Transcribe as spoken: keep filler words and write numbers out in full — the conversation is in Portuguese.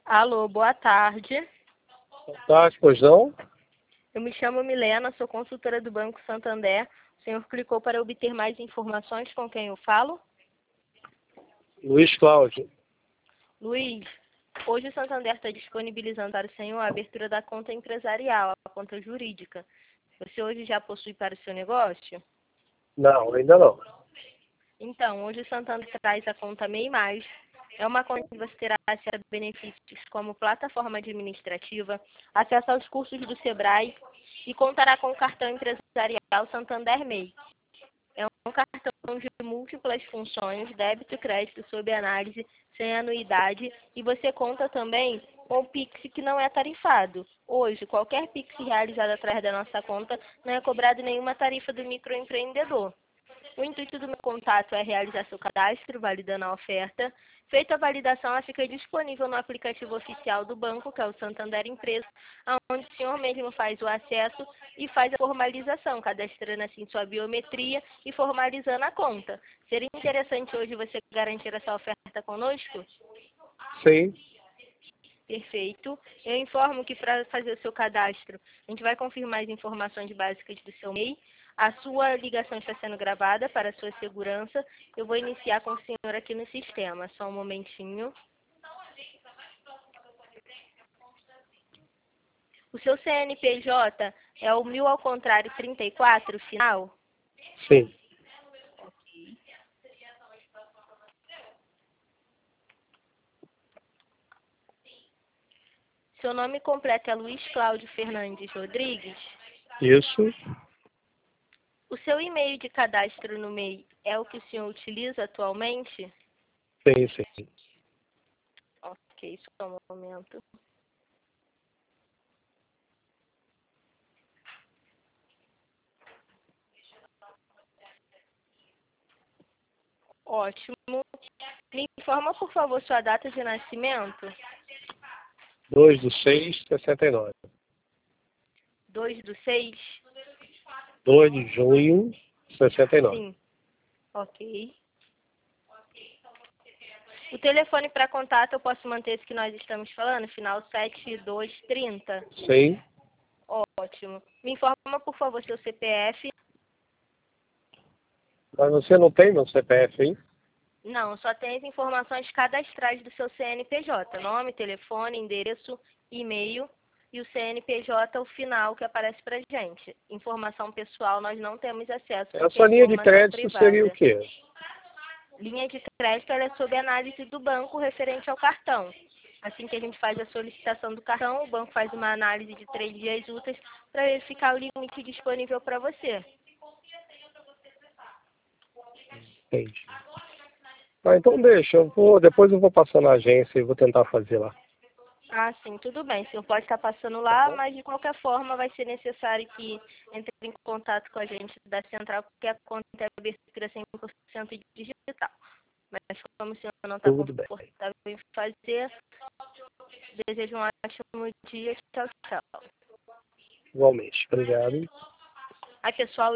Alô, boa tarde. Boa tarde, pois não? Eu me chamo Milena, sou consultora do Banco Santander. O senhor clicou para obter mais informações, com quem eu falo? Luiz Cláudio. Luiz, hoje o Santander está disponibilizando para o senhor a abertura da conta empresarial, a conta jurídica. Você hoje já possui para o seu negócio? Não, ainda não. Então, hoje o Santander traz a conta MEI Mais. É uma conta que você terá acesso a benefícios como plataforma administrativa, acesso aos cursos do Sebrae e contará com o cartão empresarial Santander MEI. É um cartão de múltiplas funções, débito e crédito sob análise, sem anuidade, e você conta também com o Pix que não é tarifado. Hoje, qualquer Pix realizado através da nossa conta não é cobrado nenhuma tarifa do microempreendedor. O intuito do meu contato é realizar seu cadastro, validando a oferta. Feita a validação, ela fica disponível no aplicativo oficial do banco, que é o Santander Empresa, onde o senhor mesmo faz o acesso e faz a formalização, cadastrando assim sua biometria e formalizando a conta. Seria interessante hoje você garantir essa oferta conosco? Sim. Perfeito. Eu informo que para fazer o seu cadastro, a gente vai confirmar as informações básicas do seu MEI. A sua ligação está sendo gravada para a sua segurança. Eu vou iniciar com o senhor aqui no sistema. Só um momentinho. O seu C N P J é o mil ao contrário trinta e quatro, final? Sim. Seu nome completo é Luiz Cláudio Fernandes Rodrigues? Isso. O seu e-mail de cadastro no MEI é o que o senhor utiliza atualmente? Sim, sim. Ok, só um momento. Ótimo. Me informa, por favor, sua data de nascimento? dois do seis de sessenta e nove. dois do seis? dois de junho de sessenta e nove. Sim. Ok. O telefone para contato eu posso manter esse que nós estamos falando? Final sete dois trinta. Sim. Ótimo. Me informa, por favor, seu C P F. Mas você não tem meu C P F, hein? Não, só tem as informações cadastrais do seu C N P J. Nome, telefone, endereço, e-mail e o C N P J, o final que aparece para gente. Informação pessoal nós não temos acesso. A Porque sua é linha de informação crédito seria o privada. quê? Linha de crédito ela é sob análise do banco referente ao cartão. Assim que a gente faz a solicitação do cartão, o banco faz uma análise de três dias úteis para verificar o limite disponível para você. Entendi. Ah, então deixa. Eu vou, depois eu vou passar na agência e vou tentar fazer lá. Ah, sim, tudo bem. O senhor pode estar passando Tá lá, bom? mas de qualquer forma vai ser necessário que entre em contato com a gente da central, porque a conta é abertura cem por cento digital. Mas como o senhor não está Tudo bem. confortável em fazer, desejo um ótimo dia. Tchau, tchau. Igualmente. Obrigado. Aí, pessoal,